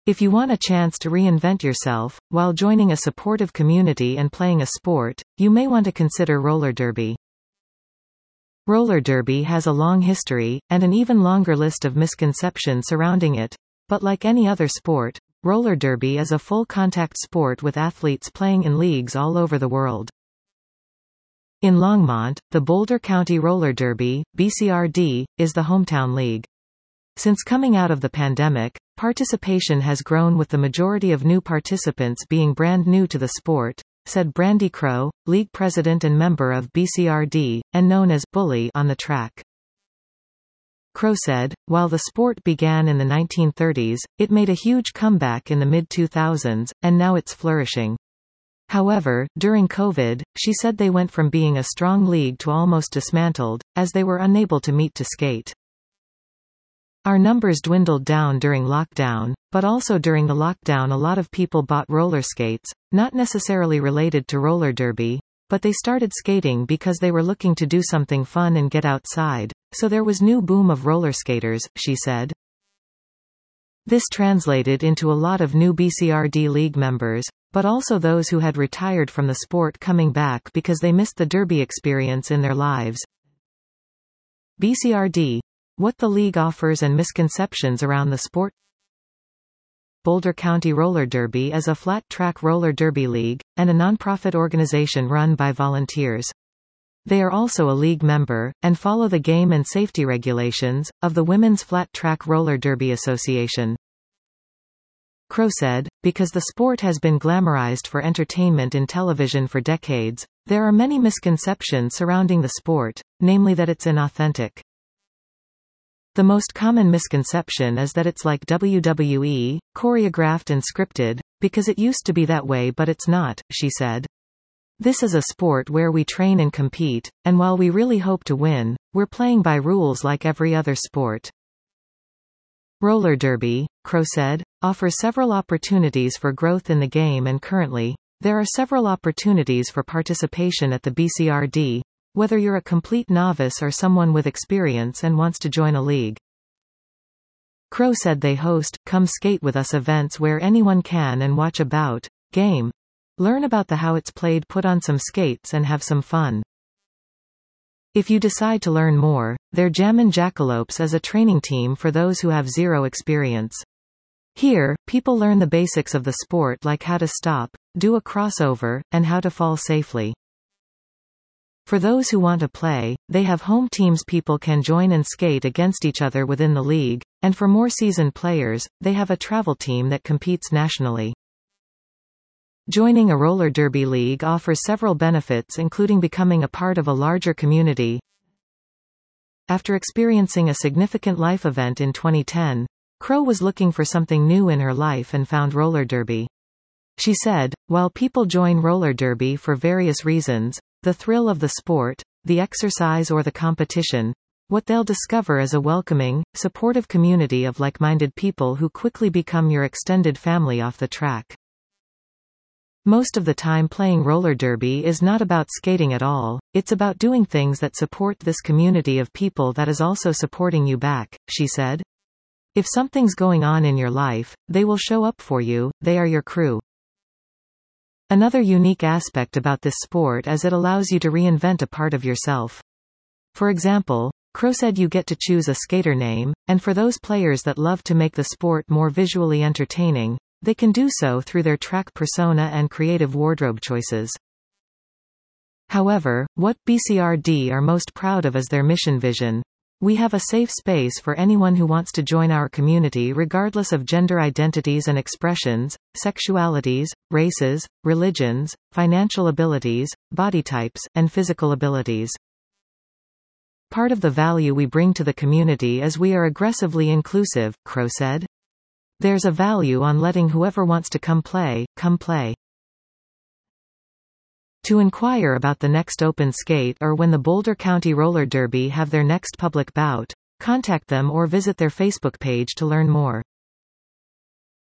If you want a chance to reinvent yourself, while joining a supportive community and playing a sport, you may want to consider roller derby. Roller derby has a long history, and an even longer list of misconceptions surrounding it. But like any other sport, roller derby is a full-contact sport with athletes playing in leagues all over the world. In Longmont, the Boulder County Roller Derby, BCRD, is the hometown league. Since coming out of the pandemic, participation has grown with the majority of new participants being brand new to the sport, said Brandy Crow, league president and member of BCRD, and known as Bully on the track. Crow said, while the sport began in the 1930s, it made a huge comeback in the mid-2000s, and now it's flourishing. However, during COVID, she said they went from being a strong league to almost dismantled, as they were unable to meet to skate. Our numbers dwindled down during lockdown, but also during the lockdown a lot of people bought roller skates, not necessarily related to roller derby, but they started skating because they were looking to do something fun and get outside, so there was new boom of roller skaters, she said. This translated into a lot of new BCRD league members, but also those who had retired from the sport coming back because they missed the derby experience in their lives. BCRD. What the league offers and misconceptions around the sport. Boulder County Roller Derby is a flat-track roller derby league, and a nonprofit organization run by volunteers. They are also a league member, and follow the game and safety regulations, of the Women's Flat Track Roller Derby Association. Crow said, because the sport has been glamorized for entertainment in television for decades, there are many misconceptions surrounding the sport, namely that it's inauthentic. The most common misconception is that it's like WWE, choreographed and scripted, because it used to be that way but it's not, she said. This is a sport where we train and compete, and while we really hope to win, we're playing by rules like every other sport. Roller derby, Crow said, offers several opportunities for growth in the game, and currently, there are several opportunities for participation at the BCRD, whether you're a complete novice or someone with experience and wants to join a league. Crow said they host "Come Skate With Us" events where anyone can and watch about game. Learn about the how it's played, put on some skates and have some fun. If you decide to learn more, their Jammin' Jackalopes is a training team for those who have zero experience. Here, people learn the basics of the sport like how to stop, do a crossover, and how to fall safely. For those who want to play, they have home teams people can join and skate against each other within the league, and for more seasoned players, they have a travel team that competes nationally. Joining a roller derby league offers several benefits, including becoming a part of a larger community. After experiencing a significant life event in 2010, Crow was looking for something new in her life and found roller derby. She said, while people join roller derby for various reasons, the thrill of the sport, the exercise or the competition, what they'll discover is a welcoming, supportive community of like-minded people who quickly become your extended family off the track. Most of the time playing roller derby is not about skating at all, it's about doing things that support this community of people that is also supporting you back, she said. If something's going on in your life, they will show up for you, they are your crew. Another unique aspect about this sport is it allows you to reinvent a part of yourself. For example, Crow said you get to choose a skater name, and for those players that love to make the sport more visually entertaining, they can do so through their track persona and creative wardrobe choices. However, what BCRD are most proud of is their mission vision. We have a safe space for anyone who wants to join our community regardless of gender identities and expressions, sexualities, races, religions, financial abilities, body types, and physical abilities. Part of the value we bring to the community is we are aggressively inclusive, Crow said. There's a value on letting whoever wants to come play, come play. To inquire about the next open skate or when the Boulder County Roller Derby have their next public bout, contact them or visit their Facebook page to learn more.